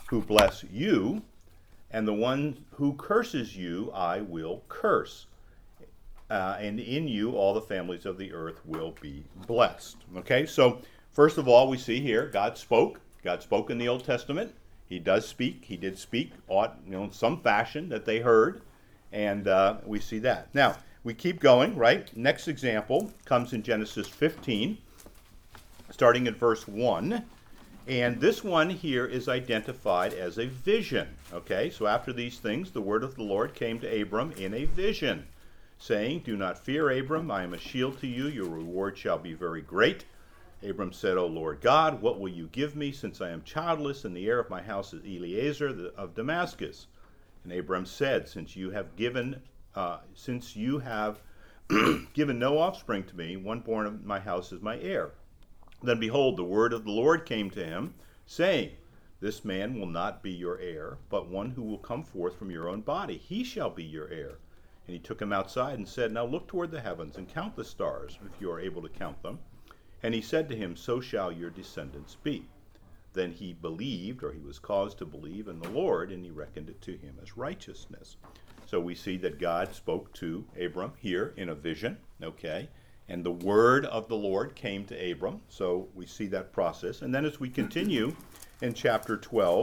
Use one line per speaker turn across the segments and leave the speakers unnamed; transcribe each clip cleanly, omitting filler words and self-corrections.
who bless you, and the one who curses you I will curse. And in you all the families of the earth will be blessed. Okay, so first of all, we see here God spoke. God spoke in the Old Testament. He does speak. He did speak, in some fashion that they heard, and we see that. Now, we keep going, right? Next example comes in Genesis 15, starting at verse 1. And this one here is identified as a vision. Okay, so after these things, the word of the Lord came to Abram in a vision, saying, Do not fear, Abram, I am a shield to you, your reward shall be very great. Abram said, O Lord God, what will you give me, since I am childless, and the heir of my house is Eliezer of Damascus? And Abram said, Since you have given given no offspring to me, one born of my house is my heir. Then behold, the word of the Lord came to him, saying, This man will not be your heir, but one who will come forth from your own body. He shall be your heir. And he took him outside and said, Now look toward the heavens and count the stars, if you are able to count them. And he said to him, So shall your descendants be. Then he believed, or he was caused to believe in the Lord, and he reckoned it to him as righteousness. So we see that God spoke to Abram here in a vision, okay? And the word of the Lord came to Abram. So we see that process. And then as we continue in chapter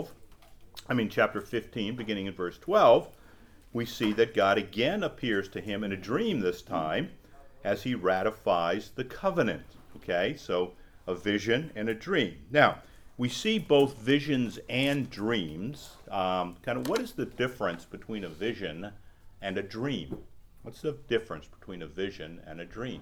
15, beginning in verse 12, we see that God again appears to him in a dream this time as he ratifies the covenant. Okay, so a vision and a dream. Now, we see both visions and dreams. What is the difference between a vision and a dream? What's the difference between a vision and a dream?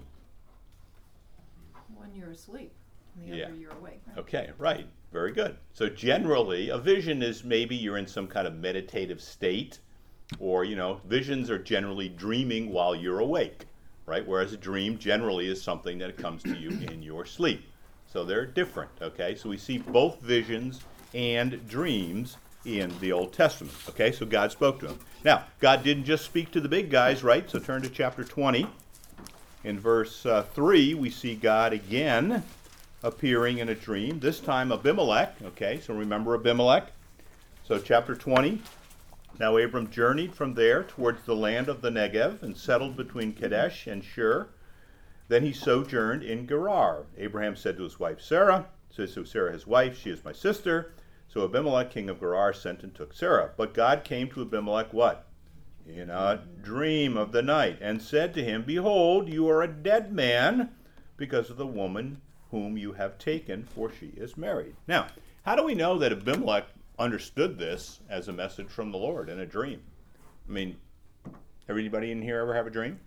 One you're asleep, and the other you're awake. Right?
Okay, right. Very good. So generally, a vision is maybe you're in some kind of meditative state, or, visions are generally dreaming while you're awake, right? Whereas a dream generally is something that comes to you in your sleep. So they're different, okay? So we see both visions and dreams in the Old Testament, okay? So God spoke to him. Now, God didn't just speak to the big guys, right? So turn to chapter 20. In verse 3, we see God again appearing in a dream, this time Abimelech, okay? So remember Abimelech. So chapter 20. Now Abram journeyed from there towards the land of the Negev and settled between Kadesh and Shur. Then he sojourned in Gerar. Abraham said to his wife Sarah, Sarah his wife, she is my sister. So Abimelech, king of Gerar, sent and took Sarah. But God came to Abimelech, what? In a dream of the night, and said to him, Behold, you are a dead man, because of the woman whom you have taken, for she is married. Now, how do we know that Abimelech understood this as a message from the Lord in a dream? I mean, everybody in here ever have a dream?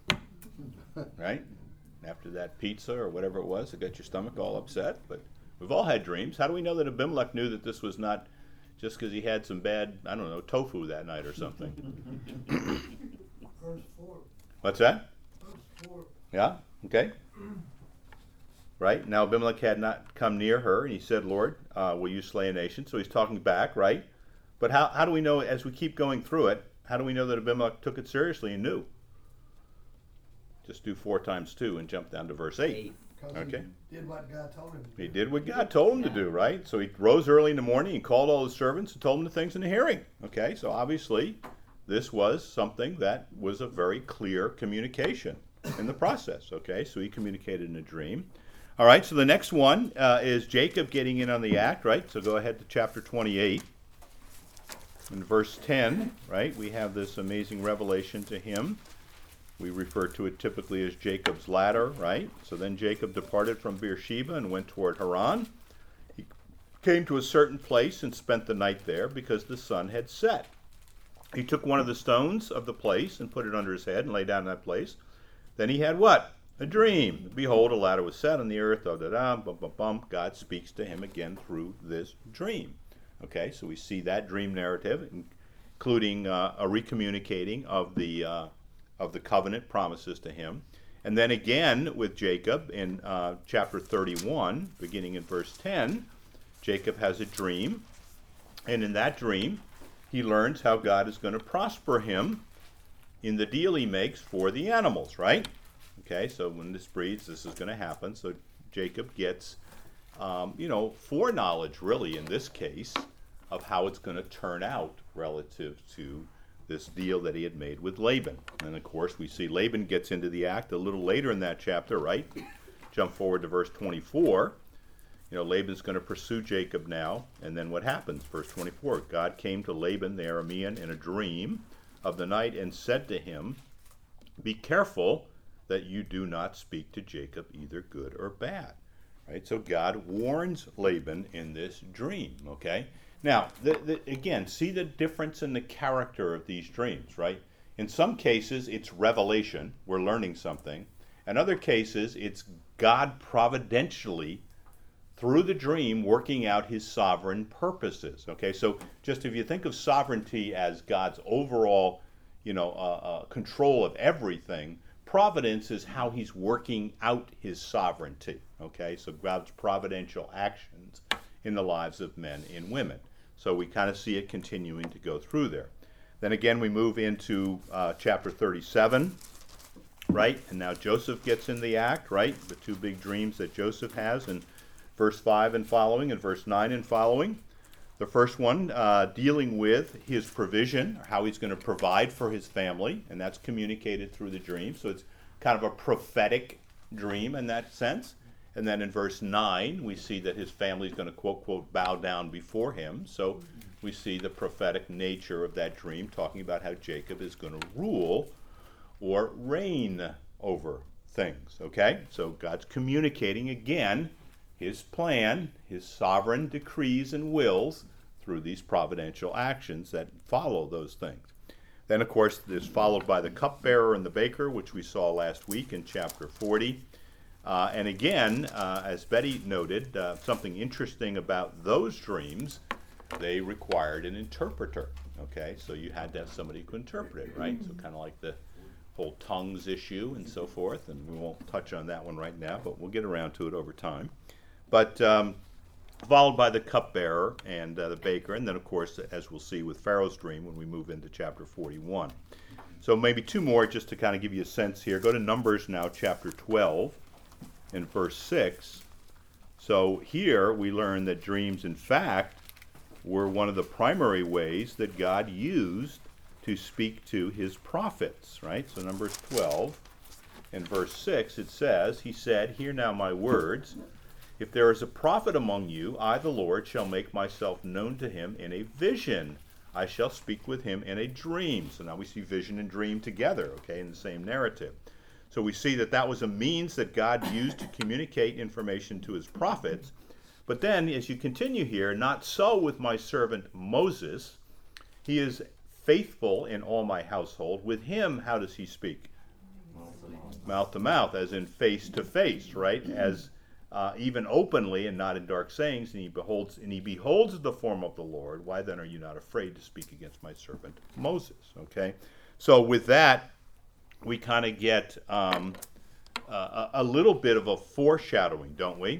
Right? After that pizza or whatever it was that got your stomach all upset. But we've all had dreams. How do we know that Abimelech knew that this was not just because he had some bad, tofu that night or something?
Verse 4.
What's that?
Verse 4.
Yeah? Okay. Right? Now Abimelech had not come near her, and he said, Lord, will you slay a nation? So he's talking back, right? But how do we know, as we keep going through it, how do we know that Abimelech took it seriously and knew? Just do 4 times 2 and jump down to verse 8. Okay.
He did what God told him to do.
He did what God told him to do, right? So he rose early in the morning and called all his servants and told them the things in the hearing. Okay, so obviously this was something that was a very clear communication in the process. Okay, so he communicated in a dream. All right, so the next one is Jacob getting in on the act, right? So go ahead to chapter 28. In verse 10, right, we have this amazing revelation to him. We refer to it typically as Jacob's ladder, right? So then Jacob departed from Beersheba and went toward Haran. He came to a certain place and spent the night there because the sun had set. He took one of the stones of the place and put it under his head and lay down in that place. Then he had what? A dream. Behold, a ladder was set on the earth. God speaks to him again through this dream. Okay, so we see that dream narrative, including a recommunicating of the covenant promises to him. And then again with Jacob in chapter 31, beginning in verse 10, Jacob has a dream. And in that dream, he learns how God is going to prosper him in the deal he makes for the animals, right? Okay, so when this breeds, this is going to happen. So Jacob gets, foreknowledge really in this case of how it's going to turn out relative to this deal that he had made with Laban. And of course, we see Laban gets into the act a little later in that chapter, right? Jump forward to verse 24. Laban's going to pursue Jacob now, and then what happens? Verse 24, God came to Laban the Aramean in a dream of the night and said to him, be careful that you do not speak to Jacob either good or bad. Right? So God warns Laban in this dream, okay? Now, again, see the difference in the character of these dreams, right? In some cases, it's revelation. We're learning something. In other cases, it's God providentially, through the dream, working out his sovereign purposes, okay? So just if you think of sovereignty as God's overall, control of everything, providence is how he's working out his sovereignty, okay? So God's providential actions in the lives of men and women. So we kind of see it continuing to go through there. Then again, we move into chapter 37, right? And now Joseph gets in the act, right? The two big dreams that Joseph has in verse 5 and following, and verse 9 and following. The first one dealing with his provision, how he's going to provide for his family, and that's communicated through the dream. So it's kind of a prophetic dream in that sense. And then in verse 9, we see that his family is going to, quote, quote, bow down before him. So we see the prophetic nature of that dream, talking about how Jacob is going to rule or reign over things, okay? So God's communicating again his plan, his sovereign decrees and wills through these providential actions that follow those things. Then, of course, this is followed by the cupbearer and the baker, which we saw last week in chapter 40. And again, as Betty noted, something interesting about those dreams, they required an interpreter, okay? So you had to have somebody who could interpret it, right? So kind of like the whole tongues issue and so forth, and we won't touch on that one right now, but we'll get around to it over time. But followed by the cupbearer and the baker, and then, of course, as we'll see with Pharaoh's dream when we move into chapter 41. So maybe two more just to kind of give you a sense here. Go to Numbers now, chapter 12, and verse 6. So here we learn that dreams, in fact, were one of the primary ways that God used to speak to his prophets, right? So Numbers 12 and verse 6, it says, he said, hear now my words. If there is a prophet among you, I, the Lord, shall make myself known to him in a vision. I shall speak with him in a dream. So now we see vision and dream together, okay, in the same narrative. So we see that that was a means that God used to communicate information to his prophets. But then, as you continue here, not so with my servant Moses. He is faithful in all my household. With him, how does he speak? Mouth to mouth, as in face to face, right? As even openly and not in dark sayings, and he beholds the form of the Lord. Why then are you not afraid to speak against my servant Moses? Okay, so with that, we kind of get a little bit of a foreshadowing, don't we,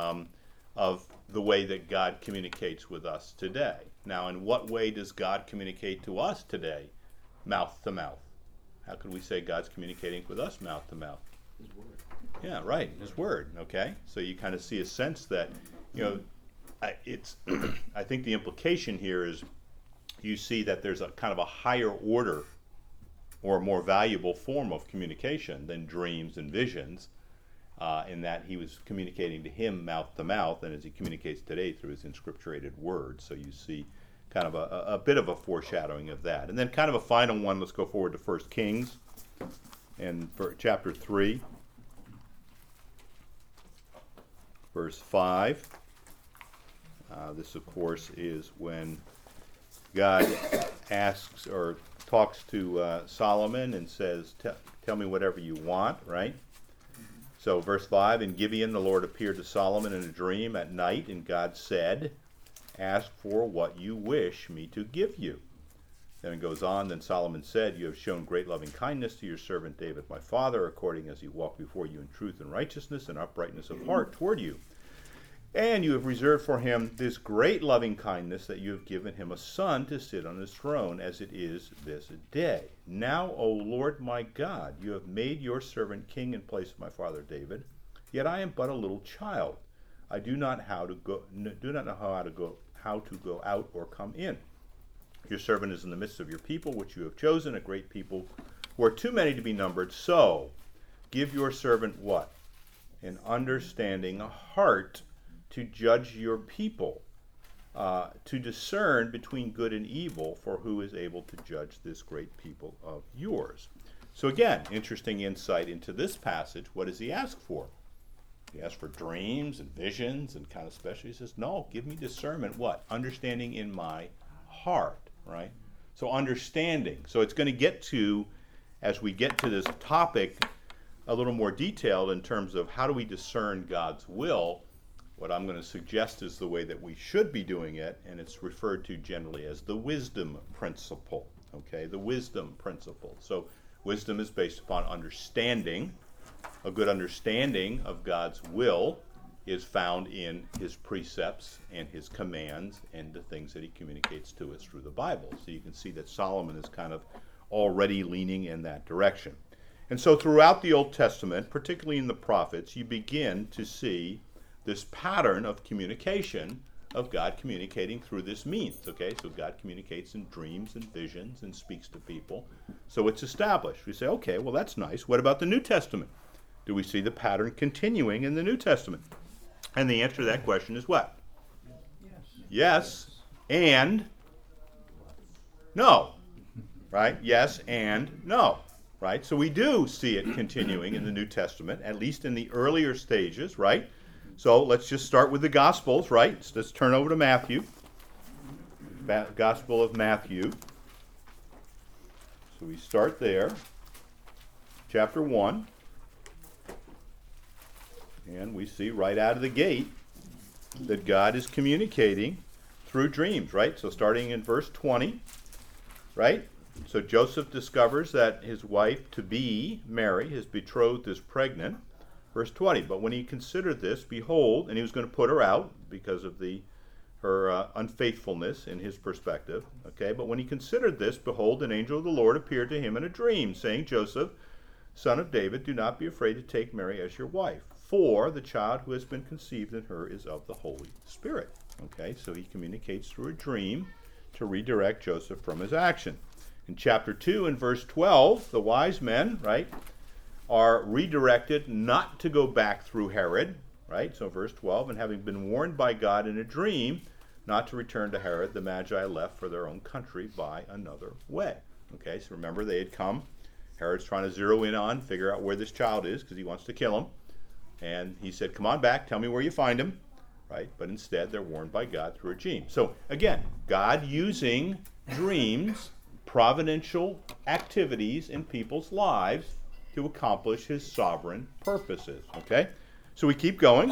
of the way that God communicates with us today. Now, in what way does God communicate to us today? Mouth to mouth. How could we say God's communicating with us mouth to mouth?
His word.
Yeah, right, his word, okay? So you kind of see a sense that, it's, I think the implication here is you see that there's a kind of a higher order or a more valuable form of communication than dreams and visions, in that he was communicating to him mouth to mouth, and as he communicates today through his inscripturated word. So you see kind of a bit of a foreshadowing of that. And then kind of a final one, let's go forward to 1 Kings and chapter 3. Verse 5, this of course is when God asks or talks to Solomon and says, tell me whatever you want, right? So verse 5, in Gibeon the Lord appeared to Solomon in a dream at night, and God said, ask for what you wish me to give you. Then it goes on, then Solomon said, you have shown great loving kindness to your servant David my father, according as he walked before you in truth and righteousness and uprightness of heart toward you. And you have reserved for him this great loving kindness, that you have given him a son to sit on his throne, as it is this day. Now, O Lord my God, you have made your servant king in place of my father David. Yet I am but a little child. I do not know how how to go out or come in. Your servant is in the midst of your people, which you have chosen, a great people who are too many to be numbered. So give your servant what? An understanding, a heart to judge your people, to discern between good and evil, for who is able to judge this great people of yours? So again, interesting insight into this passage. What does he ask for? He asks for dreams and visions and kind of special. He says, no, give me discernment. What? Understanding in my heart, right? So understanding. So it's going to get to, as we get to this topic, a little more detailed in terms of how do we discern God's will. What I'm going to suggest is the way that we should be doing it, and it's referred to generally as the wisdom principle. Okay, the wisdom principle. So wisdom is based upon understanding. A good understanding of God's will is found in his precepts and his commands and the things that he communicates to us through the Bible. So you can see that Solomon is kind of already leaning in that direction. And so throughout the Old Testament, particularly in the prophets, you begin to see this pattern of communication of God communicating through this means. Okay, so God communicates in dreams and visions and speaks to people. So it's established. We say, okay, well, that's nice. What about the New Testament? Do we see the pattern continuing in the New Testament? And the answer to that question is what? Yes and no. Right? Yes and no. Right? So we do see it continuing in the New Testament, at least in the earlier stages, right? So let's just start with the Gospels, right? So let's turn over to Matthew. Gospel of Matthew. So we start there. Chapter 1. And we see right out of the gate that God is communicating through dreams, right? So starting in verse 20, right? So Joseph discovers that his wife-to-be, Mary, his betrothed, is pregnant. Verse 20, but when he considered this, behold, and he was going to put her out because of her unfaithfulness in his perspective. Okay, but when he considered this, behold, an angel of the Lord appeared to him in a dream, saying, Joseph, son of David, do not be afraid to take Mary as your wife, for the child who has been conceived in her is of the Holy Spirit. Okay, so he communicates through a dream to redirect Joseph from his action. In chapter 2 and verse 12, the wise men, right, are redirected not to go back through Herod, right? So verse 12, and having been warned by God in a dream not to return to Herod, the Magi left for their own country by another way. Okay, so remember they had come. Herod's trying to zero in on, figure out where this child is because he wants to kill him. And he said, come on back, tell me where you find him, right? But instead they're warned by God through a dream. So again, God using dreams, providential activities in people's lives to accomplish his sovereign purposes. Okay, so we keep going.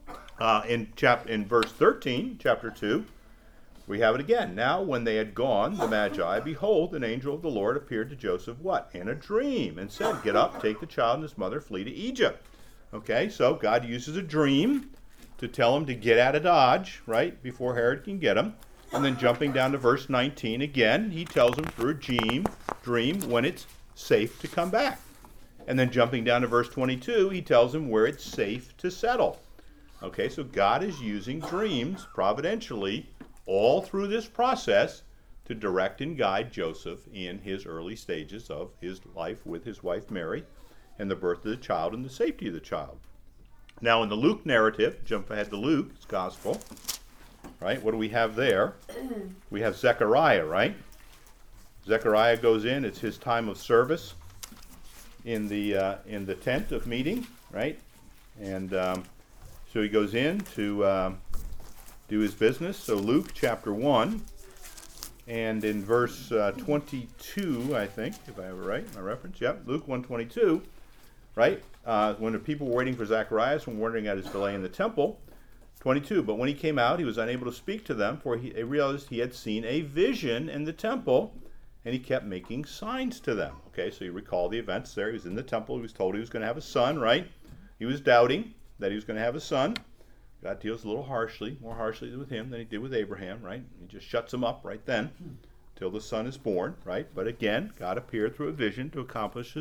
In verse 13, chapter 2, we have it again. Now, when they had gone, the Magi, behold, an angel of the Lord appeared to Joseph, what? In a dream, and said, get up, take the child and his mother, flee to Egypt. Okay, so God uses a dream to tell him to get out of Dodge, right, before Herod can get him. And then jumping down to verse 19 again, he tells him through a dream when it's safe to come back. And then jumping down to verse 22, he tells him where it's safe to settle. Okay, so God is using dreams providentially all through this process to direct and guide Joseph in his early stages of his life with his wife Mary and the birth of the child and the safety of the child. Now in the Luke narrative, jump ahead to Luke's gospel, right? What do we have there? We have Zechariah, right? Zechariah goes in, it's his time of service in the tent of meeting, right? And so he goes in to do his business. So Luke chapter 1, and in verse 22, I think, if I have it right, my reference, yep, Luke 1:22, right? When the people were waiting for Zacharias and wondering at his delay in the temple, 22, but when he came out, he was unable to speak to them, for he realized he had seen a vision in the temple, and he kept making signs to them. Okay, so you recall the events there. He was in the temple. He was told he was going to have a son, right? He was doubting that he was going to have a son. God deals a little more harshly with him than he did with Abraham, right? He just shuts him up right then till the son is born, right? But again, God appeared through a vision to accomplish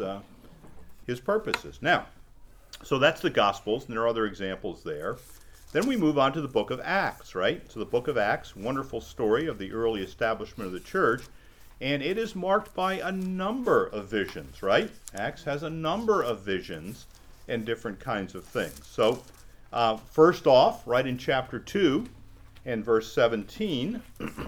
his purposes. Now, so that's the Gospels, and there are other examples there. Then we move on to the book of Acts, right? So the book of Acts, wonderful story of the early establishment of the church, and it is marked by a number of visions, right? Acts has a number of visions and different kinds of things. So first off, right in chapter 2 and verse 17,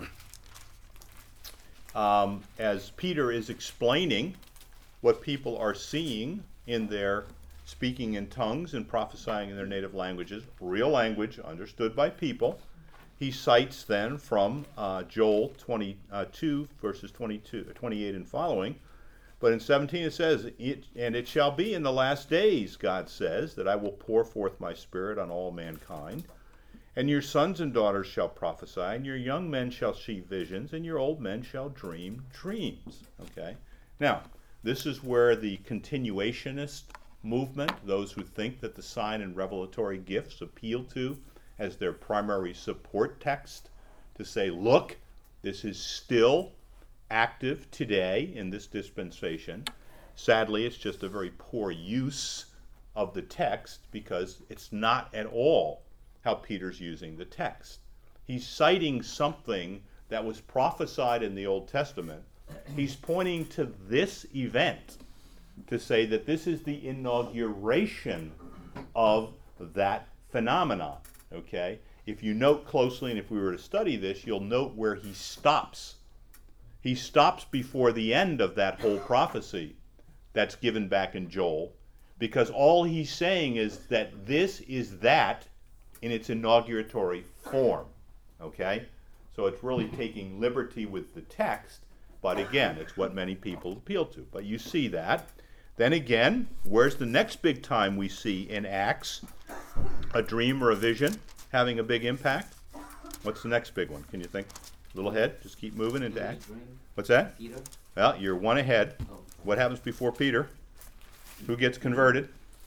as Peter is explaining what people are seeing in their speaking in tongues and prophesying in their native languages, real language understood by people, he cites then from Joel 22, verses 28 and following. But in 17 it says, "And it shall be in the last days, God says, that I will pour forth my spirit on all mankind. And your sons and daughters shall prophesy, and your young men shall see visions, and your old men shall dream dreams." Okay? Now, this is where the continuationist movement, those who think that the sign and revelatory gifts appeal to as their primary support text, to say, look, this is still active today in this dispensation. Sadly, it's just a very poor use of the text because it's not at all how Peter's using the text. He's citing something that was prophesied in the Old Testament. He's pointing to this event to say that this is the inauguration of that phenomenon. Okay? If you note closely, and if we were to study this, you'll note where he stops. He stops before the end of that whole prophecy that's given back in Joel, because all he's saying is that this is that in its inauguratory form. Okay? So it's really taking liberty with the text, but again, it's what many people appeal to. But you see that. Then again, where's the next big time we see in Acts a dream or a vision having a big impact? What's the next big one? Can you think? A little ahead? Just keep moving into Acts. What's that?
Peter?
Well, you're one ahead. What happens before Peter? Who gets converted?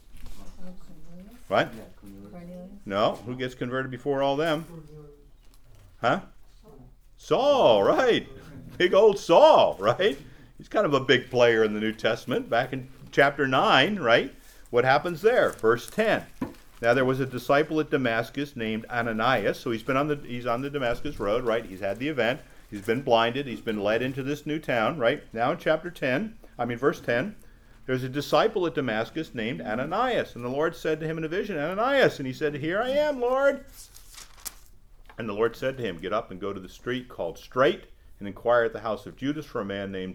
What? No, who gets converted before all them? Huh? Saul, right. Big old Saul, right? He's kind of a big player in the New Testament. Back in chapter 9, right? What happens there? Verse 10. Now there was a disciple at Damascus named Ananias. So he's on the Damascus road, right? He's had the event. He's been blinded. He's been led into this new town, right? Now in verse 10, there's a disciple at Damascus named Ananias. And the Lord said to him in a vision, "Ananias." And he said, "Here I am, Lord." And the Lord said to him, "Get up and go to the street called Straight, and inquire at the house of Judas for a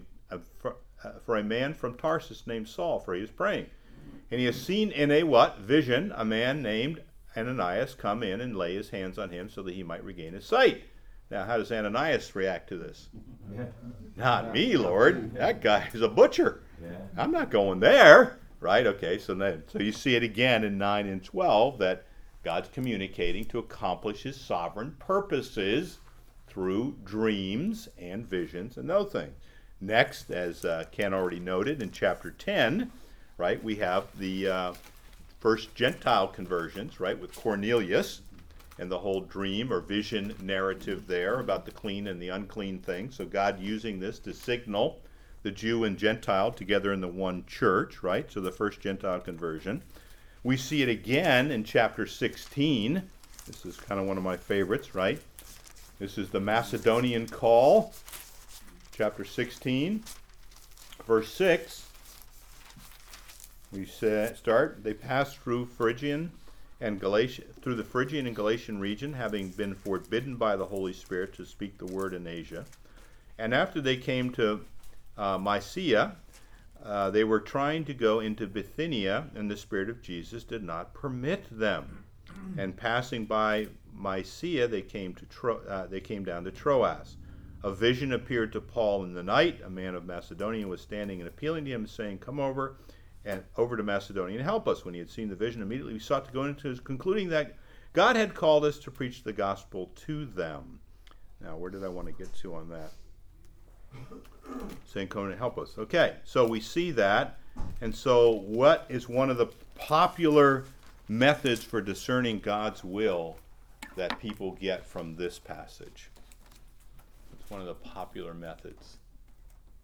man from Tarsus named Saul, for he is praying. And he has seen in a" what? Vision, a man named Ananias come in and lay his hands on him so that he might regain his sight. Now, how does Ananias react to this? Not me, Lord. That guy is a butcher. I'm not going there. Right? Okay, so you see it again in 9 and 12 that God's communicating to accomplish his sovereign purposes through dreams and visions and those things. Next, as Ken already noted, in chapter 10, right, we have the first Gentile conversions, right, with Cornelius and the whole dream or vision narrative there about the clean and the unclean things. So God using this to signal the Jew and Gentile together in the one church, right? So the first Gentile conversion. We see it again in chapter 16. This is kind of one of my favorites, right? This is the Macedonian call. Chapter 16, verse 6. We start, "They passed through the Phrygian and Galatian region, having been forbidden by the Holy Spirit to speak the word in Asia. And after they came to Mysia, they were trying to go into Bithynia, and the Spirit of Jesus did not permit them. And passing by Mysia, they came down to Troas. A vision appeared to Paul in the night. A man of Macedonia was standing and appealing to him, saying, 'Come over to Macedonia and help us.' When he had seen the vision, immediately we sought to go into his, concluding that God had called us to preach the gospel to them." Now, where did I want to get to on that? Saying, "Come and help us." Okay, so we see that. And so what is one of the popular methods for discerning God's will that people get from this passage? It's one of the popular methods.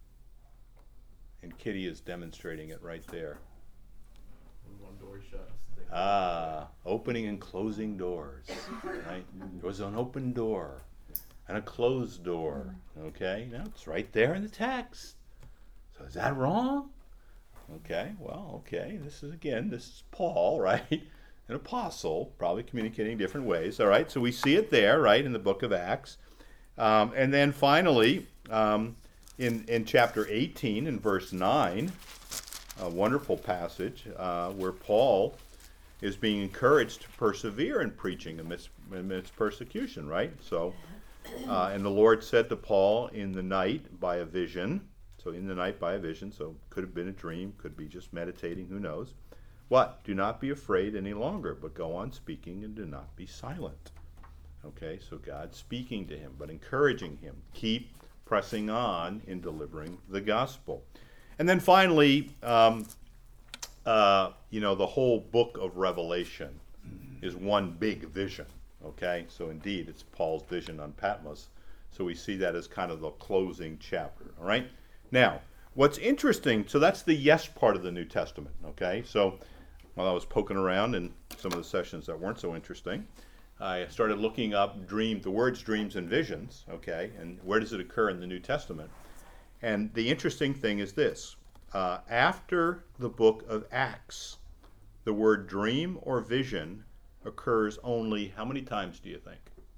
And Kitty is demonstrating it right there.
When one door shuts,
Opening and closing doors, right? There was an open door and a closed door, okay? Now, it's right there in the text. So is that wrong? Okay, well, okay, this is Paul, right? An apostle, probably communicating different ways, all right? So we see it there, right, in the book of Acts. And then finally, in chapter 18, in verse 9, a wonderful passage where Paul is being encouraged to persevere in preaching amidst persecution, right? So, and the Lord said to Paul in the night by a vision, so could have been a dream, could be just meditating, who knows. What? Do not be afraid any longer, but go on speaking and do not be silent. Okay, so God's speaking to him, but encouraging him. Keep pressing on in delivering the gospel. And then finally, the whole book of Revelation is one big vision. Okay, so indeed, it's Paul's vision on Patmos. So we see that as kind of the closing chapter. All right. Now, what's interesting, so that's the yes part of the New Testament. Okay, so while I was poking around in some of the sessions that weren't so interesting, I started looking up the words dreams and visions. Okay, and where does it occur in the New Testament? And the interesting thing is this. After the book of Acts, the word dream or vision occurs only how many times do you think?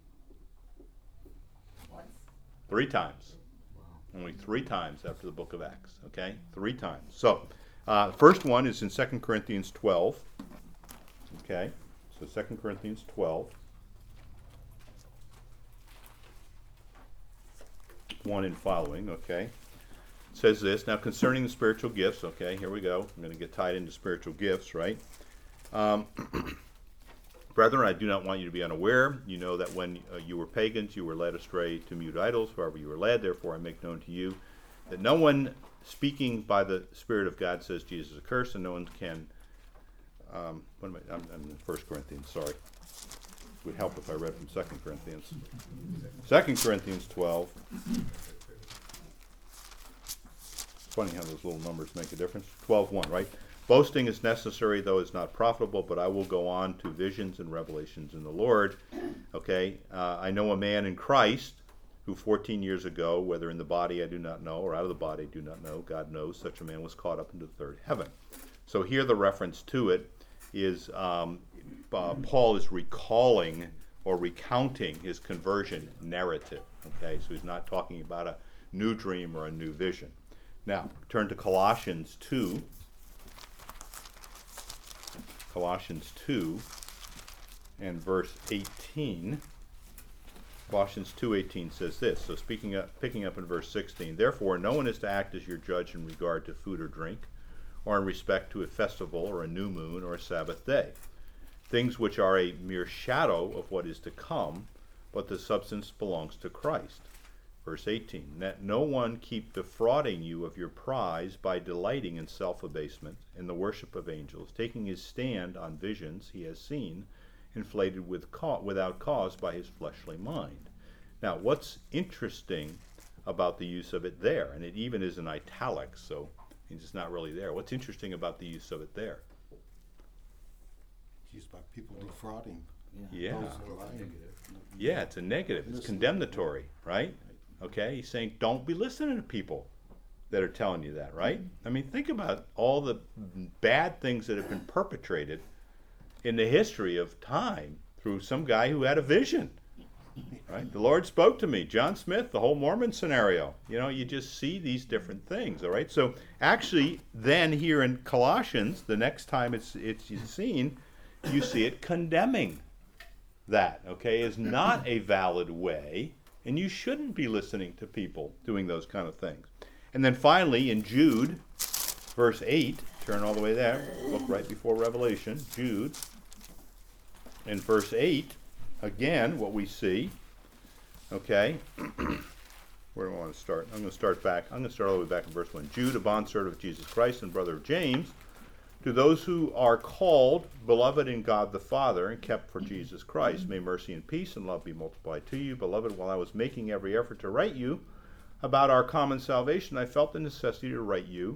Once.
3 times. Wow. Only 3 times after the book of Acts. Okay? 3 times. So, first one is in 2 Corinthians 12. Okay? So 2 Corinthians 12. 1 and following. Okay? Says this, now concerning the spiritual gifts, okay, here we go. I'm going to get tied into spiritual gifts, right? Brethren, I do not want you to be unaware. You know that when you were pagans, you were led astray to mute idols, wherever you were led. Therefore, I make known to you that no one speaking by the Spirit of God says Jesus is accursed, and no one can. I'm in 1 Corinthians, sorry. It would help if I read from 2 Corinthians. 2 Corinthians 12. Funny how those little numbers make a difference. 12:1, right? Boasting is necessary, though it's not profitable, but I will go on to visions and revelations in the Lord. Okay, I know a man in Christ who 14 years ago, whether in the body I do not know, or out of the body I do not know, God knows, such a man was caught up into the third heaven. So here the reference to it is Paul is recalling or recounting his conversion narrative. Okay, so he's not talking about a new dream or a new vision. Now, turn to Colossians 2. Colossians 2 and verse 18. Colossians 2:18 says this. So picking up in verse 16. Therefore, no one is to act as your judge in regard to food or drink, or in respect to a festival or a new moon or a Sabbath day. Things which are a mere shadow of what is to come, but the substance belongs to Christ. Verse 18, let no one keep defrauding you of your prize by delighting in self-abasement, in the worship of angels, taking his stand on visions he has seen, inflated without cause by his fleshly mind. Now, what's interesting about the use of it there, and it even is in italics, so it's just not really there. What's interesting about the use of it there?
It's used by people defrauding.
Yeah. Yeah, it's a negative. It's condemnatory, right? Okay, he's saying don't be listening to people that are telling you that, right? I mean, think about all the bad things that have been perpetrated in the history of time through some guy who had a vision, right? The Lord spoke to me, John Smith, the whole Mormon scenario. You know, you just see these different things, all right? So actually, then here in Colossians, the next time it's seen, you see it condemning that, okay, is not a valid way. And you shouldn't be listening to people doing those kind of things. And then finally, in Jude, verse 8, turn all the way there, look right before Revelation, Jude. In verse 8, again, what we see, okay, where do I want to start? I'm going to start all the way back in verse 1. Jude, a bondservant of Jesus Christ and brother of James, to those who are called, beloved in God the Father, and kept for Jesus Christ, may mercy and peace and love be multiplied to you. Beloved, while I was making every effort to write you about our common salvation, I felt the necessity to write you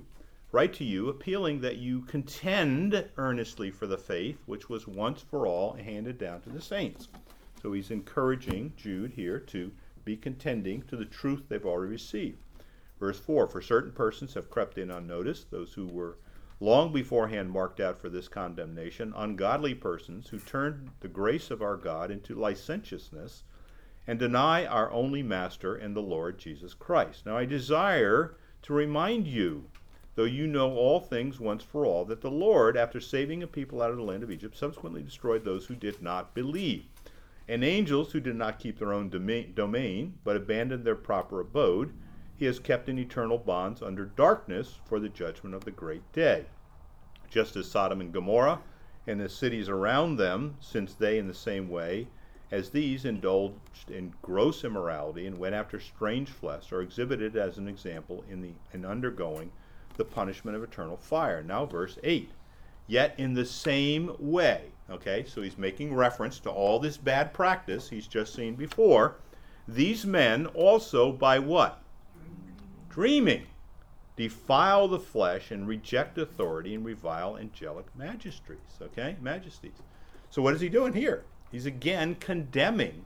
write to you, appealing that you contend earnestly for the faith which was once for all handed down to the saints. So he's encouraging Jude here to be contending to the truth they've already received. Verse 4, for certain persons have crept in unnoticed, those who were long beforehand marked out for this condemnation, ungodly persons who turned the grace of our God into licentiousness and deny our only Master and the Lord Jesus Christ. Now I desire to remind you, though you know all things once for all, that the Lord, after saving a people out of the land of Egypt, subsequently destroyed those who did not believe, and angels who did not keep their own domain, but abandoned their proper abode, he has kept in eternal bonds under darkness for the judgment of the great day. Just as Sodom and Gomorrah and the cities around them, since they in the same way as these indulged in gross immorality and went after strange flesh, are exhibited as an example in undergoing the punishment of eternal fire. Now verse 8. Yet in the same way, okay, so he's making reference to all this bad practice he's just seen before, these men also by what? Dreaming, defile the flesh and reject authority and revile angelic majesties. Okay, majesties. So what is he doing here? He's again condemning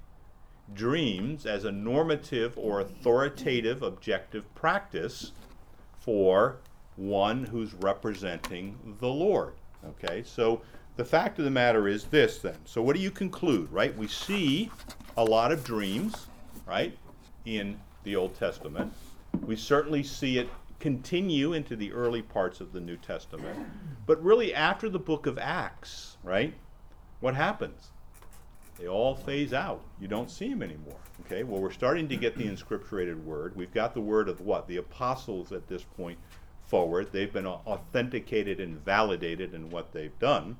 dreams as a normative or authoritative objective practice for one who's representing the Lord. Okay, so the fact of the matter is this then. So what do you conclude, right? We see a lot of dreams, right, in the Old Testament. We certainly see it continue into the early parts of the New Testament. But really after the book of Acts, right, what happens? They all phase out. You don't see them anymore. Okay, well, we're starting to get the inscripturated word. We've got the word of what? The apostles at this point forward. They've been authenticated and validated in what they've done.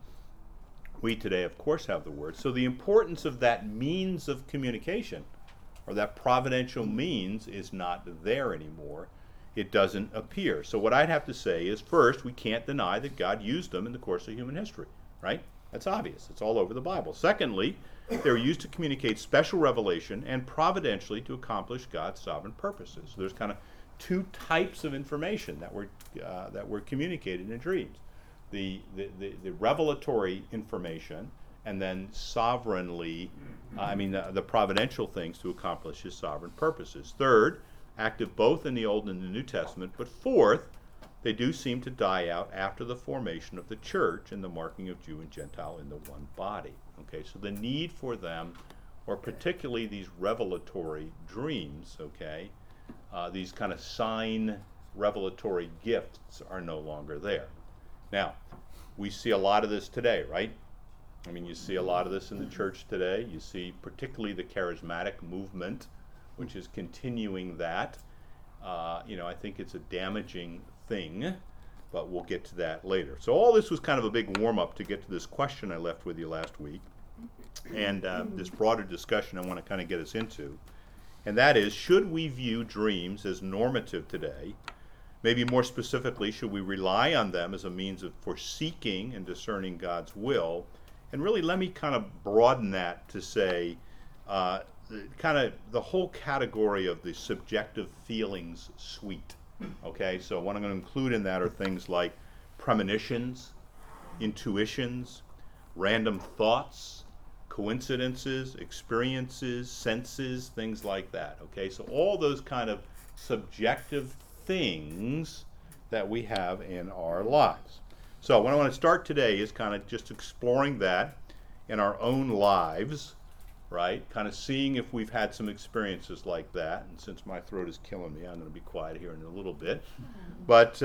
We today, of course, have the word. So the importance of that means of communication, or that providential means, is not there anymore. It doesn't appear. So what I'd have to say is, first, we can't deny that God used them in the course of human history, right? That's obvious. It's all over the Bible. Secondly, they were used to communicate special revelation and providentially to accomplish God's sovereign purposes. So there's kind of two types of information that were communicated in dreams. The revelatory information, and then sovereignly, the providential things to accomplish his sovereign purposes. Third, active both in the Old and the New Testament. But fourth, they do seem to die out after the formation of the church and the marking of Jew and Gentile in the one body. Okay, so the need for them, or particularly these revelatory dreams, okay, these kind of sign revelatory gifts are no longer there. Now, we see a lot of this today, right? I mean, you see a lot of this in the church today. You see particularly the charismatic movement, which is continuing that. I think it's a damaging thing, but we'll get to that later. So all this was kind of a big warm-up to get to this question I left with you last week, and this broader discussion I want to kind of get us into. And that is, should we view dreams as normative today? Maybe more specifically, should we rely on them as a means for seeking and discerning God's will? And really, let me kind of broaden that to say, kind of the whole category of the subjective feelings suite. Okay, so what I'm going to include in that are things like premonitions, intuitions, random thoughts, coincidences, experiences, senses, things like that. Okay, so all those kind of subjective things that we have in our lives. So what I want to start today is kind of just exploring that in our own lives, right? Kind of seeing if we've had some experiences like that. And since my throat is killing me, I'm going to be quiet here in a little bit. But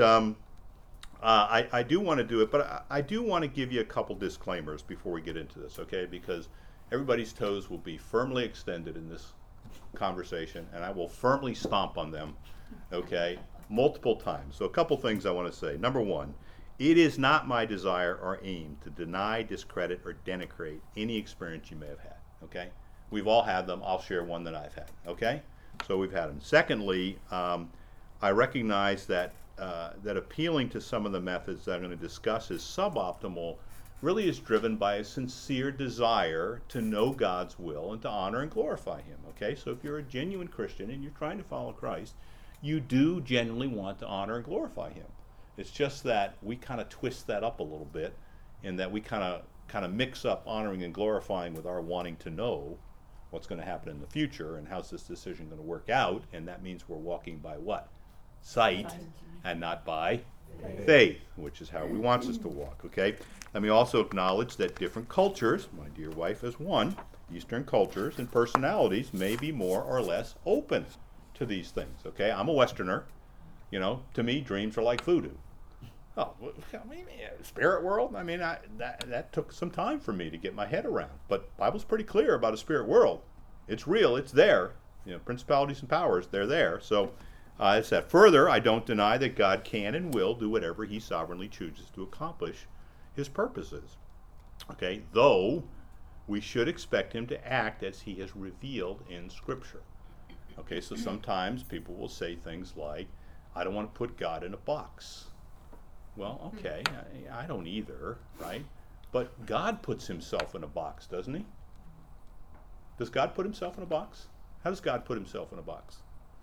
I do want to do it, but I do want to give you a couple disclaimers before we get into this, okay? Because everybody's toes will be firmly extended in this conversation, and I will firmly stomp on them, okay, multiple times. So a couple things I want to say. Number one, it is not my desire or aim to deny, discredit, or denigrate any experience you may have had, okay? We've all had them. I'll share one that I've had, okay? So we've had them. Secondly, I recognize that that appealing to some of the methods that I'm going to discuss as suboptimal really is driven by a sincere desire to know God's will and to honor and glorify Him, okay? So if you're a genuine Christian and you're trying to follow Christ, you do genuinely want to honor and glorify Him. It's just that we kind of twist that up a little bit, and that we kind of mix up honoring and glorifying with our wanting to know what's going to happen in the future and how's this decision going to work out, and that means we're walking by what? Sight, and not by faith, which is how he wants us to walk, okay? Let me also acknowledge that different cultures, my dear wife is one, Eastern cultures and personalities may be more or less open to these things, okay? I'm a Westerner. To me, dreams are like voodoo. Oh, I mean, spirit world? I mean, that took some time for me to get my head around. But Bible's pretty clear about a spirit world. It's real. It's there. Principalities and powers, they're there. So, as I said, further, I don't deny that God can and will do whatever he sovereignly chooses to accomplish his purposes. Okay? Though, we should expect him to act as he has revealed in Scripture. Okay, so sometimes people will say things like, I don't want to put God in a box. Well, okay, I don't either, right? But God puts himself in a box, doesn't he? Does God put himself in a box? How does God put himself in a box?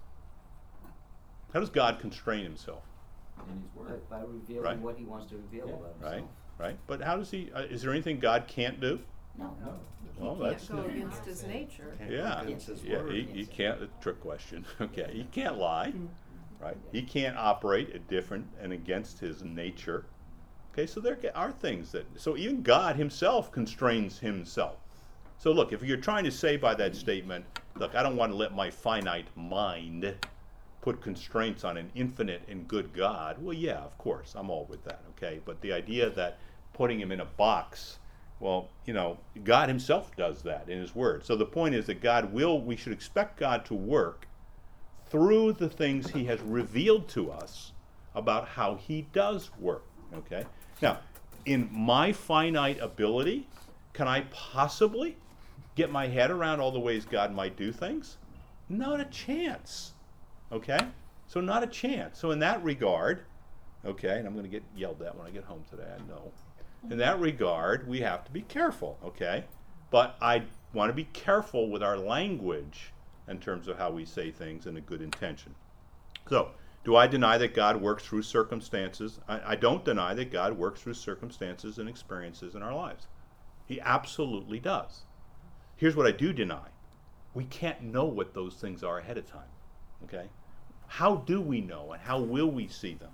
How does God constrain himself?
In his word. By revealing what he wants to reveal about himself.
Right. But how does he, is there anything God can't do?
No.
Well,
He can't go against his nature.
Yeah, he can't, a trick question. Okay, he can't lie, right? He can't operate a different and against his nature. Okay, so there are things so even God himself constrains himself. So look, if you're trying to say by that statement, look, I don't want to let my finite mind put constraints on an infinite and good God, well, yeah, of course, I'm all with that, okay? But the idea that putting him in a box, well, God himself does that in his word. So the point is that we should expect God to work through the things he has revealed to us about how he does work, okay? Now, in my finite ability, can I possibly get my head around all the ways God might do things? Not a chance, okay? So not a chance. So in that regard, okay, and I'm going to get yelled at when I get home today, I know. In that regard, we have to be careful, okay? But I want to be careful with our language in terms of how we say things in a good intention. So, do I deny that God works through circumstances? I don't deny that God works through circumstances and experiences in our lives. He absolutely does. Here's what I do deny. We can't know what those things are ahead of time, okay? How do we know, and how will we see them?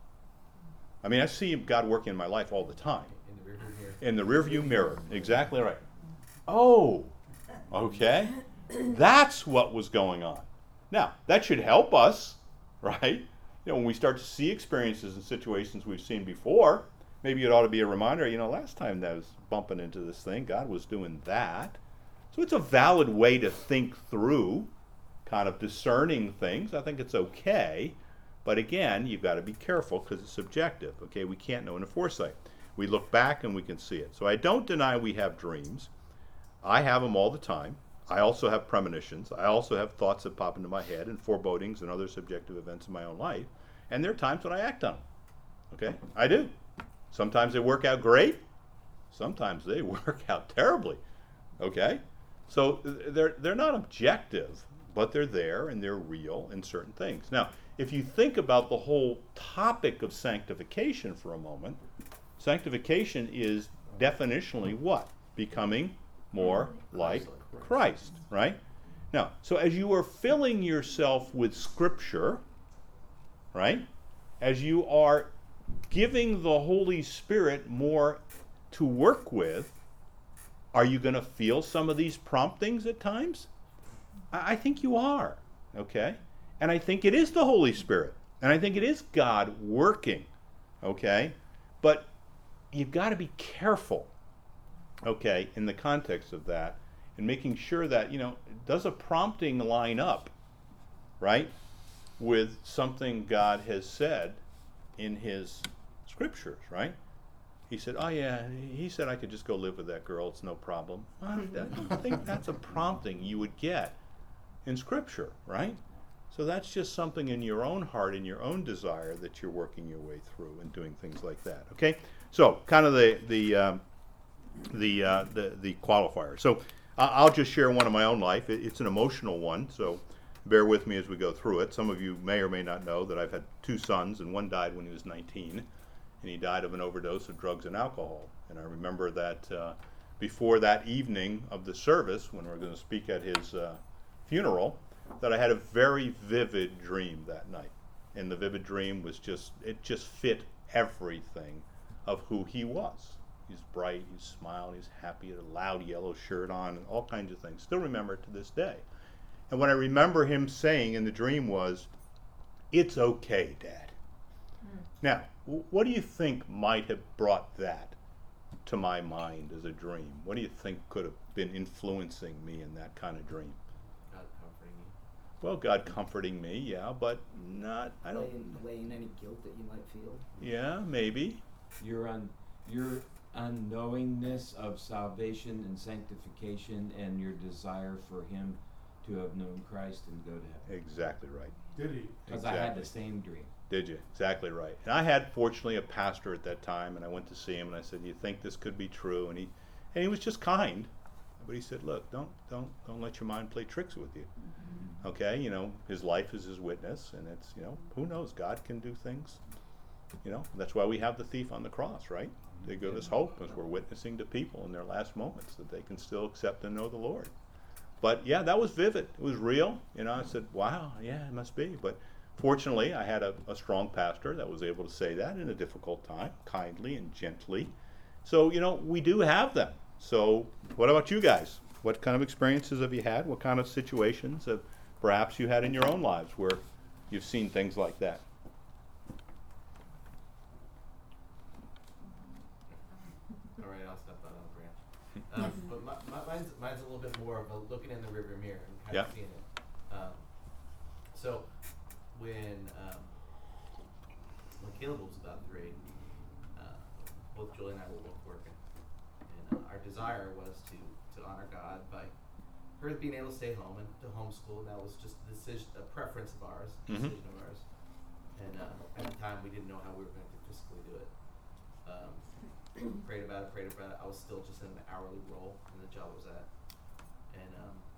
I mean, I see God working in my life all the time. In the rearview mirror. Exactly right. Oh, okay. That's what was going on. Now, that should help us, right? When we start to see experiences and situations we've seen before, maybe it ought to be a reminder, last time that I was bumping into this thing, God was doing that. So it's a valid way to think through kind of discerning things. I think it's okay. But again, you've got to be careful because it's subjective. Okay, we can't know in a foresight. We look back and we can see it. So I don't deny we have dreams. I have them all the time. I also have premonitions. I also have thoughts that pop into my head and forebodings and other subjective events in my own life. And there are times when I act on them. Okay, I do. Sometimes they work out great. Sometimes they work out terribly. Okay, so they're not objective, but they're there and they're real in certain things. Now, if you think about the whole topic of sanctification for a moment, sanctification is definitionally what? Becoming more like Christ, right? Now, so as you are filling yourself with Scripture, right, as you are giving the Holy Spirit more to work with, are you going to feel some of these promptings at times? I think you are, okay? And I think it is the Holy Spirit. And I think it is God working, okay? But you've got to be careful, okay, in the context of that, and making sure that, does a prompting line up, right, with something God has said in his Scriptures, right? He said, oh yeah, he said I could just go live with that girl, it's no problem. I don't think that's a prompting you would get in Scripture, right? So that's just something in your own heart, in your own desire that you're working your way through and doing things like that. Okay, so kind of the qualifier. So I'll just share one of my own life. It's an emotional one. So bear with me as we go through it. Some of you may or may not know that I've had 2 sons, and one died when he was 19, and he died of an overdose of drugs and alcohol. And I remember that before that evening of the service, when we were going to speak at his funeral, that I had a very vivid dream that night. And the vivid dream was it just fit everything of who he was. He's bright, he's smiling, he's happy, he had a loud yellow shirt on, and all kinds of things. Still remember it to this day. And what I remember him saying in the dream was, "It's okay, Dad." Now, what do you think might have brought that to my mind as a dream? What do you think could have been influencing me in that kind of dream?
God comforting you.
Well, God comforting me, yeah, but not, I don't...
Laying any guilt that you might feel.
Yeah, maybe.
Your unknowingness of salvation and sanctification and your desire for him to have known Christ and go to heaven.
Exactly right.
Did he?
Because I had the same dream.
Did you? Exactly right. And I had, fortunately, a pastor at that time, and I went to see him, and I said, "Do you think this could be true?" And he was just kind, but he said, "Look, don't let your mind play tricks with you. Okay, his life is his witness, and it's, who knows? God can do things. That's why we have the thief on the cross, right? They give us hope as we're witnessing to people in their last moments that they can still accept and know the Lord." But yeah, that was vivid. It was real. I said, "Wow, yeah, it must be." But fortunately, I had a strong pastor that was able to say that in a difficult time, kindly and gently. So, we do have them. So what about you guys? What kind of experiences have you had? What kind of situations have perhaps you had in your own lives where you've seen things like that?
All right, I'll step out on the branch. But mine's a little bit more of a looking in the rearview mirror and kind of seeing it. So when Caleb was about 3, both Julie and I were both working, and our desire was to honor God by her being able to stay home and to homeschool. And that was just a preference of ours, decision of ours. And at the time, we didn't know how we were going to physically do it. Prayed about it. I was still just in an hourly role in the job I was at, and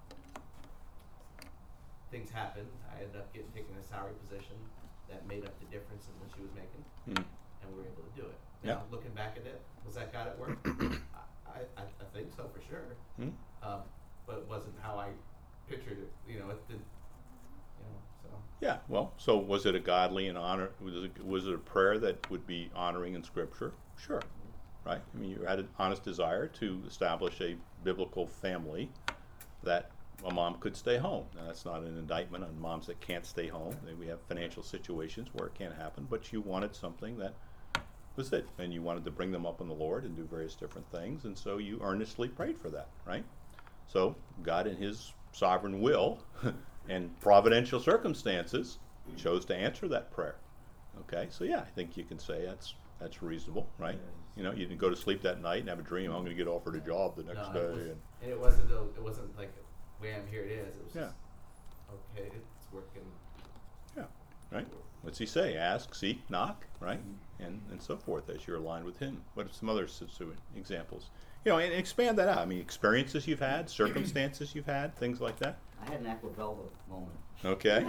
things happened. I ended up taking a salary position that made up the difference in what she was making, and we were able to do it. Now, looking back at it, was that God at work? I think so for sure. But it wasn't how I pictured it. It didn't. So.
Yeah. Well, so was it a godly and honor? Was it a prayer that would be honoring in Scripture? Sure. Right. I mean, you had an honest desire to establish a biblical family that a mom could stay home. Now, that's not an indictment on moms that can't stay home. We have financial situations where it can't happen, but you wanted something that was it, and you wanted to bring them up in the Lord and do various different things, and so you earnestly prayed for that, right? So God, in His sovereign will and providential circumstances, chose to answer that prayer. Okay, so yeah, I think you can say that's reasonable, right? You didn't go to sleep that night and have a dream, "I'm going to get offered a job the next day."
And it wasn't like, "Wham, here it is." It was just, okay, it's working.
Yeah, right. What's He say? Ask, seek, knock, right? And so forth as you're aligned with Him. What are some other examples? And expand that out. I mean, experiences you've had, circumstances you've had, things like that.
I had an Aquavelva moment.
Okay.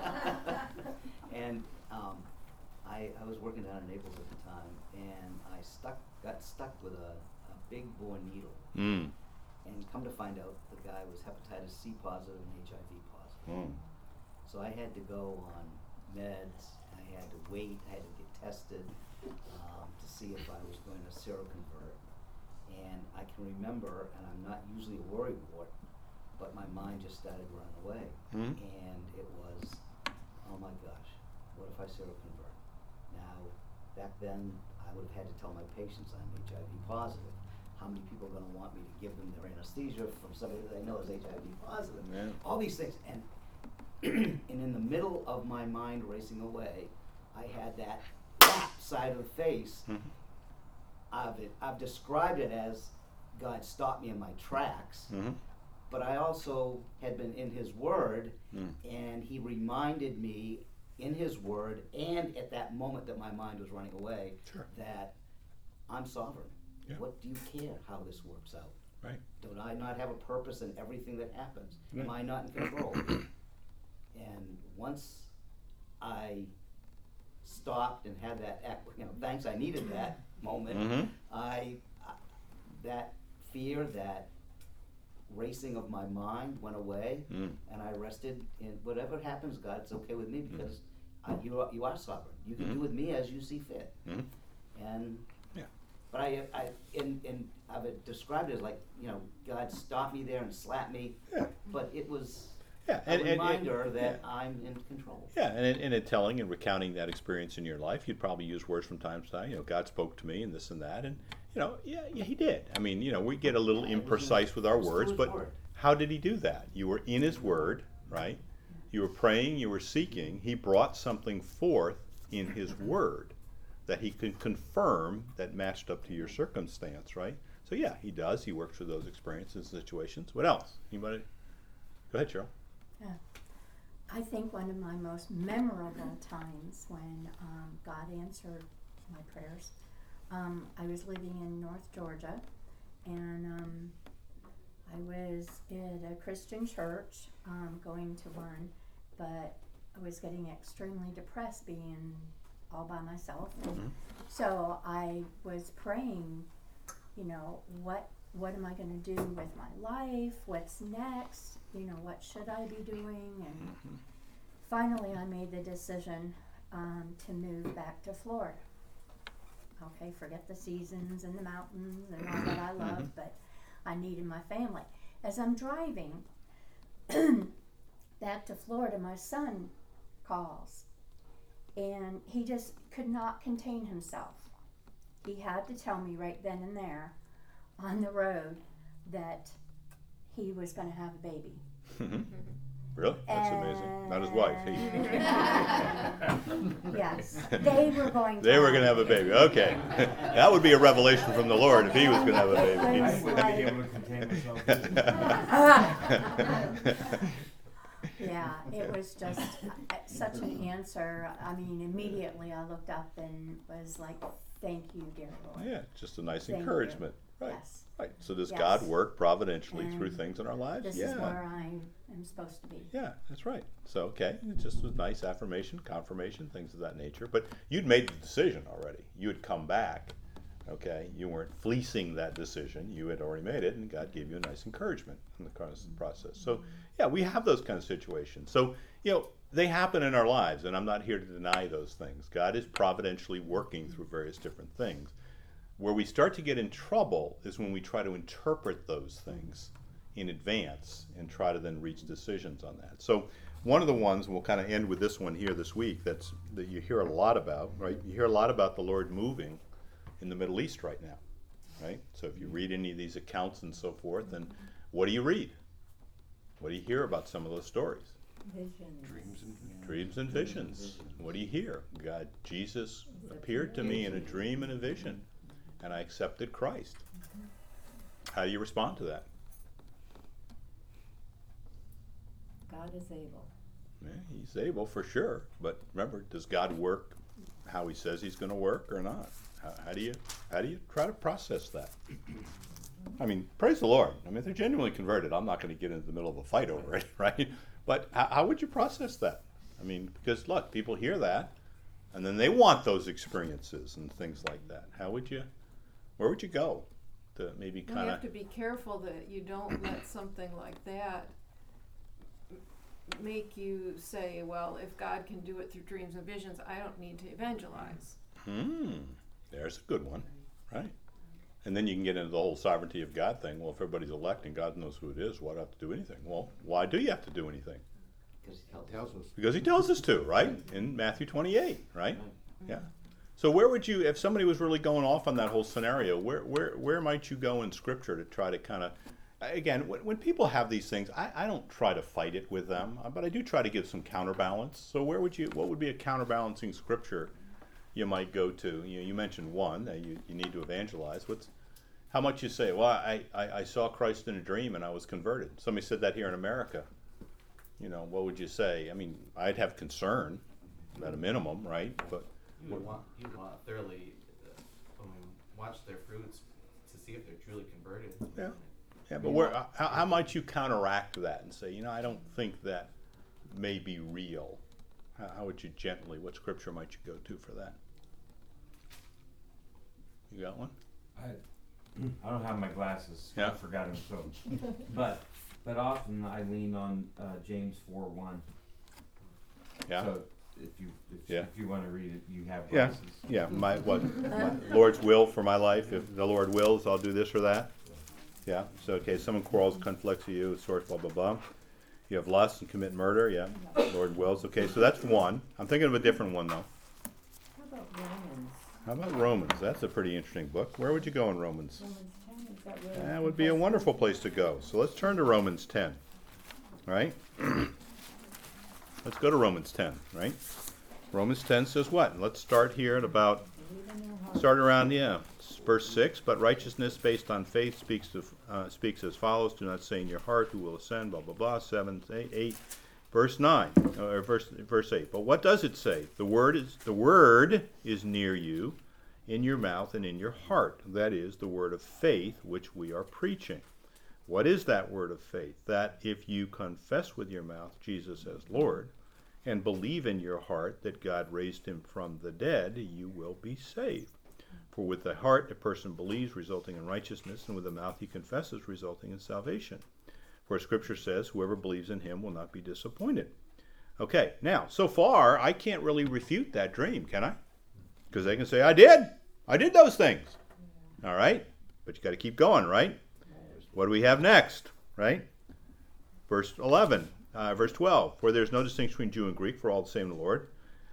And I was working down in Naples at the time, and I got stuck with a big bore needle. And come to find out, the guy was hepatitis C positive and HIV positive. So I had to go on meds. I had to wait. I had to get tested to see if I was going to seroconvert. And I can remember, and I'm not usually a worrywart, but my mind just started running away. And it was, oh my gosh, what if I seroconvert? Now, back then, I would have had to tell my patients I'm HIV positive. How many people are going to want me to give them their anesthesia from somebody that I know is HIV positive? Yeah. All these things. And and in the middle of my mind racing away, I had that side of the face. I've described it as God stopped me in my tracks, but I also had been in His Word, and He reminded me in His Word and at that moment that my mind was running away that I'm sovereign. Yeah. What do you care how this works out? Right. Don't I not have a purpose in everything that happens? Am I not in control? And once I stopped and had that, thanks, I needed that moment.
Mm-hmm.
That fear, that racing of my mind went away, and I rested in whatever happens, God, it's okay with me because you are sovereign. You can do with me as you see fit. And but I've described it as like, God stopped me there and slapped me, but it was a reminder that I'm in control.
Yeah, and in telling and recounting that experience in your life, you'd probably use words from time to time. God spoke to me and this and that, and he did. I mean, we get a little imprecise with our words, but how did he do that? You were in his word, right? You were praying, you were seeking. He brought something forth in his word that he could confirm that matched up to your circumstance, right? So yeah, he does. He works through those experiences and situations. What else? Anybody? Go ahead, Cheryl.
Yeah. I think one of my most memorable times when God answered my prayers, I was living in North Georgia, and I was at a Christian church, going to one, but I was getting extremely depressed being all by myself. So I was praying, what am I going to do with my life? What's next? What should I be doing? And finally I made the decision to move back to Florida. Okay, forget the seasons and the mountains and all that I love, but I needed my family. As I'm driving back to Florida, my son calls, and he just could not contain himself. He had to tell me right then and there on the road that he was going to have a baby.
Really? That's amazing. Not his wife.
Yes. They were going to
They were going to have a baby. Okay. That would be a revelation from the Lord if he was going to have a baby.
It was
Be able to contain myself.
Yeah, it was just such an answer. I mean, immediately I looked up and was like, thank you, dear Lord.
Yeah, just a nice
Thank
encouragement.
you.
Right.
Yes.
Right. So does
Yes.
God work providentially
And
through things in our lives?
This is where I am supposed to be.
Yeah, that's right. So, okay, it just was nice affirmation, confirmation, things of that nature. But you'd made the decision already. You had come back, okay? You weren't fleecing that decision. You had already made it, and God gave you a nice encouragement in the process. So, yeah, we have those kind of situations. So, they happen in our lives, and I'm not here to deny those things. God is providentially working through various different things. Where we start to get in trouble is when we try to interpret those things in advance and try to then reach decisions on that. So one of the ones, and we'll kind of end with this one here this week, that you hear a lot about, right? You hear a lot about the Lord moving in the Middle East right now, right? So if you read any of these accounts and so forth, then what do you read? What do you hear about some of those stories?
Visions.
Dreams and visions. What do you hear? Jesus appeared to me in a dream and a vision, and I accepted Christ. How do you respond to that?
God is able.
Yeah, he's able for sure, but remember, does God work how he says he's going to work or not? How do you try to process that? I mean, praise the Lord. I mean, if they're genuinely converted, I'm not going to get into the middle of a fight over it, right? But how would you process that? I mean, because look, people hear that, and then they want those experiences and things like that. Where would you go to maybe
You
kind
have
of?
to be careful that you don't let something like that make you say, well, if God can do it through dreams and visions, I don't need to evangelize.
There's a good one, right? And then you can get into the whole sovereignty of God thing. Well, if everybody's elect and God knows who it is, why do I have to do anything? Well, why do you have to do anything?
Because he
Tells us.
Because he tells us to, right? In Matthew 28, right? Yeah. So where would you, if somebody was really going off on that whole scenario, where might you go in Scripture to try to kind of, again, when people have these things, I don't try to fight it with them, but I do try to give some counterbalance. So what would be a counterbalancing Scripture you might go to? You mentioned one that you need to evangelize. How much you say, well, I saw Christ in a dream and I was converted. Somebody said that here in America. What would you say? I mean, I'd have concern at a minimum, right? But
You want thoroughly watch their fruits to see if they're truly converted.
Yeah, but how might you counteract that and say, I don't think that may be real? How would you gently, what scripture might you go to for that? You got one?
I don't have my glasses.
Yeah.
I forgot them, so. But often I lean on James 4:1.
Yeah.
So if
Yeah.
you want to read it, you have
Yeah.
glasses.
Yeah, my Lord's will for my life. If the Lord wills, I'll do this or that. Yeah. So okay, someone quarrels, conflicts with you, source, blah blah blah. You have lust and commit murder. Yeah. Lord wills. Okay, so that's one. I'm thinking of a different one though.
How about Romans?
How about Romans? That's a pretty interesting book. Where would you go in Romans?
Romans 10, is that where?
That would be a wonderful place to go. So let's turn to Romans 10. Right? Let's go to Romans 10, right? Romans 10 says what? Let's start here at about, start around, verse 6. But righteousness based on faith speaks as follows. Do not say in your heart, who will ascend, blah, blah, blah. 7, 8. Verse 9, or verse 8. But what does it say? The word is near you, in your mouth and in your heart. That is the word of faith which we are preaching. What is that word of faith? That if you confess with your mouth Jesus as Lord, and believe in your heart that God raised him from the dead, you will be saved. For with the heart a person believes, resulting in righteousness, and with the mouth he confesses, resulting in salvation. For Scripture says, whoever believes in him will not be disappointed. Okay, now, so far, I can't really refute that dream, can I? Because they can say, I did those things. All right? But you got to keep going, right? What do we have next, right? Verse 12. For there's no distinction between Jew and Greek, for all the same Lord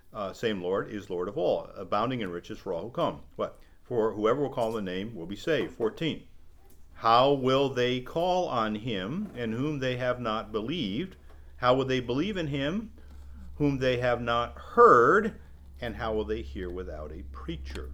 is Lord of all, abounding in riches for all who come. What? For whoever will call on the name will be saved. 14. How will they call on him in whom they have not believed? How will they believe in him whom they have not heard? And how will they hear without a preacher?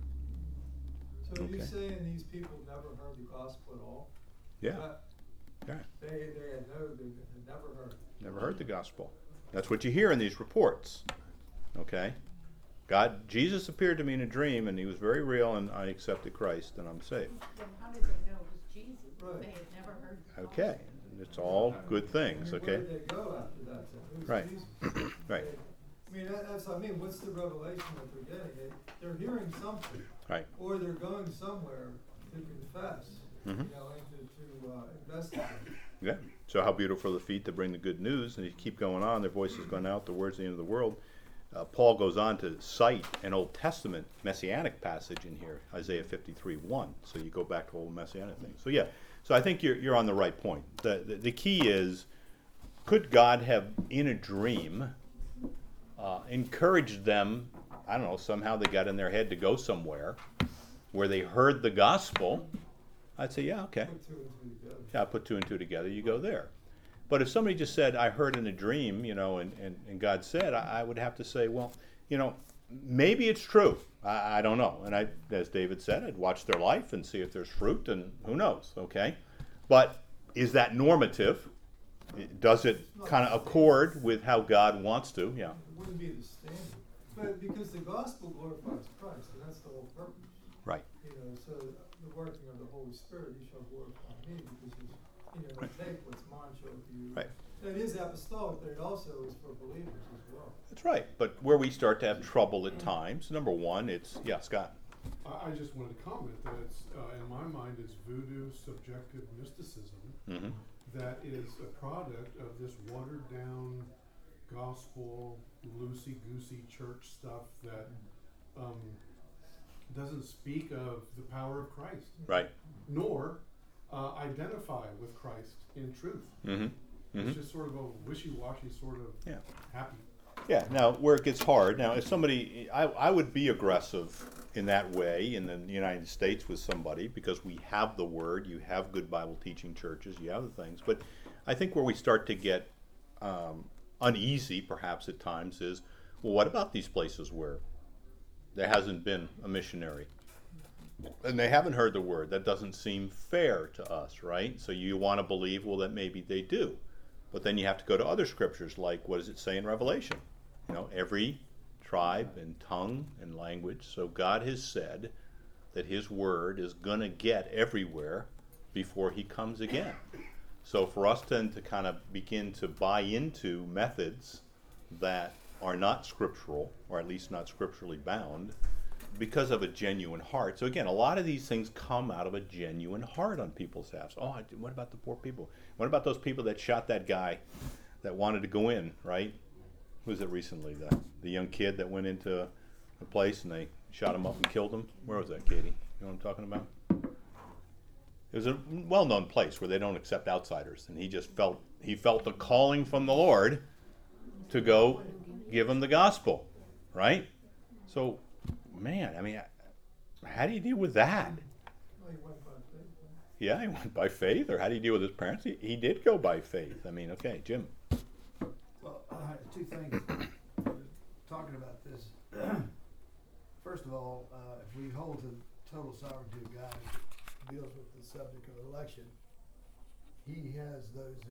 So
Okay.
you're saying these people never heard the gospel at all?
Yeah.
But
Yeah.
they had never heard.
Never heard the gospel. That's what you hear in these reports. Okay? Jesus appeared to me in a dream, and he was very real, and I accepted Christ, and I'm saved.
Then how did they know it was Jesus?
Right.
They had never heard. the
Okay. It's all good things,
I mean,
okay?
Where did they go after that then? Who's
Right.
Jesus?
Right.
I mean, that's what I mean. What's the revelation that they're getting? They're hearing something.
Right.
Or they're going somewhere to confess,
Mhm.
and to investigate.
Yeah. So how beautiful are the feet that bring the good news, and you keep going on, their voices gone out, the words at the end of the world. Paul goes on to cite an Old Testament messianic passage in here, Isaiah 53:1. So you go back to all the messianic things. So yeah, so I think you're on the right point. The key is, could God have, in a dream, encouraged them, I don't know, somehow they got in their head to go somewhere where they heard the gospel? I'd say, yeah, okay.
Put two and two together.
Yeah, put two and two together, you go there. But if somebody just said, I heard in a dream, and God said, I would have to say, well, maybe it's true. I don't know. And as David said, I'd watch their life and see if there's fruit, and who knows, okay? But is that normative? Does it kind of accord with how God wants to? Yeah.
It wouldn't be the standard. But because the gospel glorifies Christ, and that's the whole purpose.
Right.
So the working of the Holy Spirit, he shall glorify me, because take what's mine, show it to you.
Right.
It is apostolic, but it also is for believers as well.
That's right. But where we start to have trouble at times, number one, Scott.
I just wanted to comment that it's, in my mind, it's voodoo subjective mysticism
Mm-hmm.
that is a product of this watered down gospel, loosey-goosey church stuff that doesn't speak of the power of Christ,
Right.
nor identify with Christ in truth.
Mm-hmm.
It's just sort of a wishy-washy sort of
Yeah.
happy.
Yeah, now where it gets hard, now if somebody, I would be aggressive in that way in the United States with somebody, because we have the word, you have good Bible teaching churches, you have the things, but I think where we start to get uneasy perhaps at times is, well, what about these places where there hasn't been a missionary? And they haven't heard the word. That doesn't seem fair to us, right? So you want to believe, well, that maybe they do. But then you have to go to other scriptures, like what does it say in Revelation? Every tribe and tongue and language. So God has said that his word is going to get everywhere before he comes again. So for us then to kind of begin to buy into methods that are not scriptural, or at least not scripturally bound, because of a genuine heart. So again, a lot of these things come out of a genuine heart on people's halves. Oh, what about the poor people? What about those people that shot that guy that wanted to go in, right? Who was it recently? The young kid that went into a place and they shot him up and killed him? Where was that, Katie? You know what I'm talking about? It was a well-known place where they don't accept outsiders, and he felt the calling from the Lord to go give him the gospel, right? So, man, I mean, how do you deal with that?
Well, he went by faith, huh?
Yeah, he went by faith, or how do you deal with his parents? He did go by faith. I mean, okay, Jim.
Well, two things. Talking about this. First of all, if we hold to the total sovereignty of God, deals with the subject of election, he has those